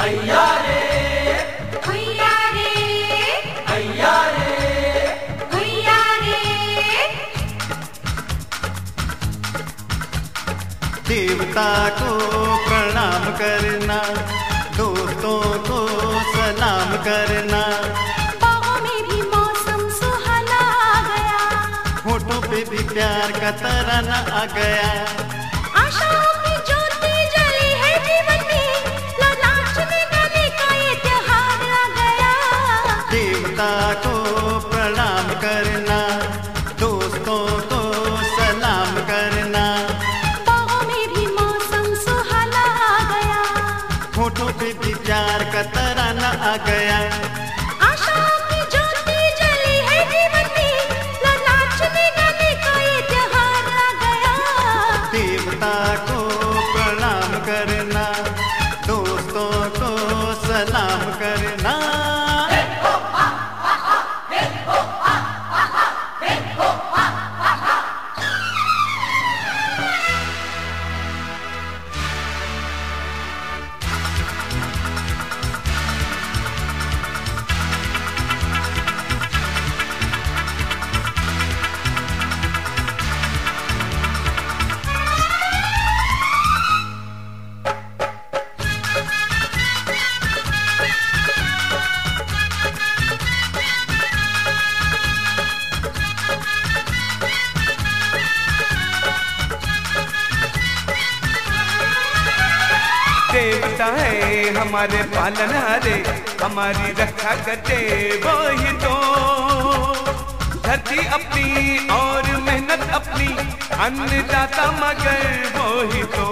हैया रे हैया रे हैया रे हैया रे। देवता को प्रणाम करना, दोस्तों को सलाम करना। बाहों में भी मौसम सुहाना आ गया, होठों पे भी प्यार का तराना आ गया। आशाओं की ज्योति जली है जीवन में, लो नाचने गाने का ये त्योहार आ गया। देवता को प्रणाम करना, दोस्तों को सलाम करना। बाहों में भी मौसम सुहाना आ गया, होठों पे भी प्यार का तराना आ गया। आशाओं की ज्योति जली है जीवन में, लो नाचने गाने का ये त्योहार आ गया। देवता को प्रणाम करना, दोस्तों को सलाम करना। देवता है हमारे पालनहारे, हमारी रक्षा करते वो ही तो। धरती अपनी और मेहनत अपनी, अन्नदाता मगर वो ही तो।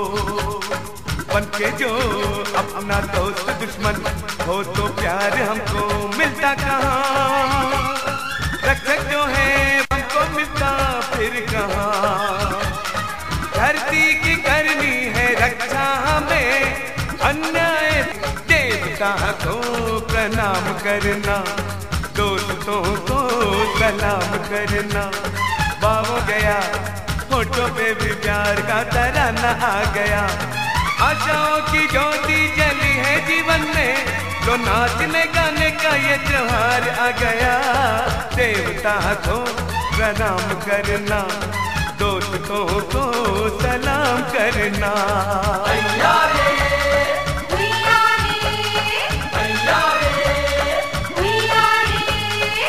बनके जो अपना दोस्त दुश्मन हो तो प्यार हमको मिलता कहाँ। रक्षक जो है हमको मिलता फिर कहाँ। धरती की करनी है रक्षा हमें, अन्याय देवता को प्रणाम करना, दोस्तों को सलाम करना। बाबू गया होठों पे भी प्यार का तराना आ गया। आशाओं की ज्योति जली है जीवन में, तो नाचने गाने का ये त्योहार आ गया। देवता को प्रणाम करना, दोस्तों को सलाम करना। हैया रे हैया रे हैया रे हैया रे।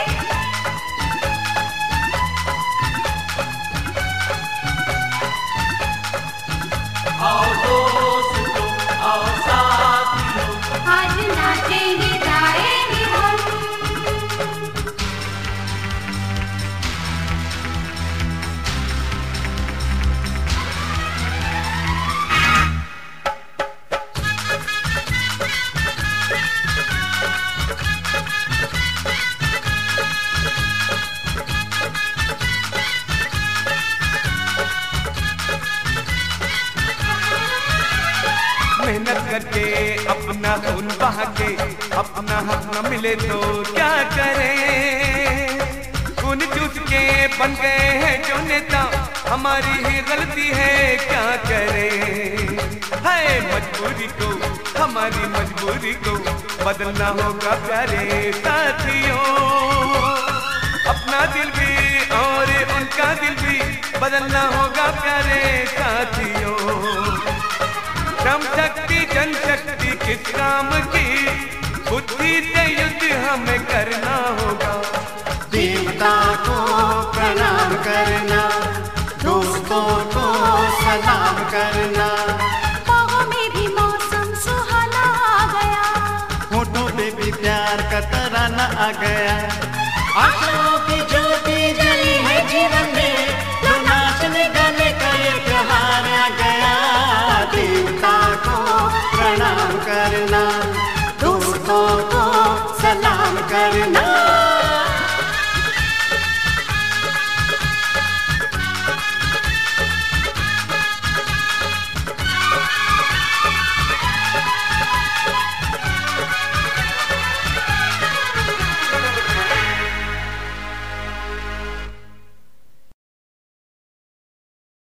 आओ दोस्तों आओ साथियों, आज नाचेंगे गाएंगे हम। मेहनत करके अपना खून बहा के अपना हक न मिले तो क्या करें। खून चूस के बन गए हैं जो नेता, हमारी ही गलती है क्या करें। है मजबूरी को, हमारी मजबूरी को बदलना होगा प्यारे साथियों। अपना दिल भी और उनका दिल भी बदलना होगा प्यारे साथियों। श्रम शक्ति जनशक्ति किस काम की, बुद्धि से युद्ध हमें करना होगा। देवता को प्रणाम करना, दोस्तों को सलाम करना। बाहों में भी मौसम सुहाना आ गया, होठों पे भी प्यार का तराना आ गया। आशाओं की ज्योति जली है जीवन में, लो नाचने गाने का ये त्योहार आ गया। देवता को प्रणाम करना,